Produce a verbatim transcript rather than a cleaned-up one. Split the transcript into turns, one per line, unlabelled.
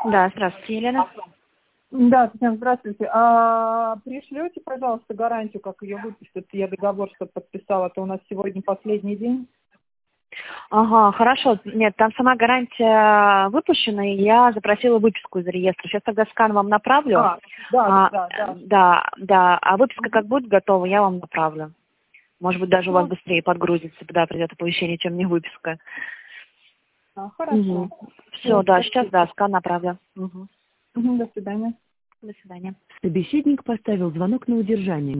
Да, здравствуйте, Елена.
Да, Татьяна, здравствуйте. А, пришлете, пожалуйста, гарантию, как ее выпустят? Я договор, что подписала, то у нас сегодня последний день.
Ага, хорошо. Нет, там сама гарантия выпущена, и я запросила выписку из реестра. Сейчас тогда скан вам направлю.
А, да,
А,
да, да.
да, да. А выписка как будет готова, я вам направлю. Может быть, даже у вас
Ну,
быстрее подгрузится, когда придет оповещение, чем мне выписка.
а, хорошо.
Угу. Все,
Ну,
да, сейчас,
спасибо.
да, скан направлю. Угу.
Мгм, до свидания.
До свидания.
Собеседник поставил звонок на удержание.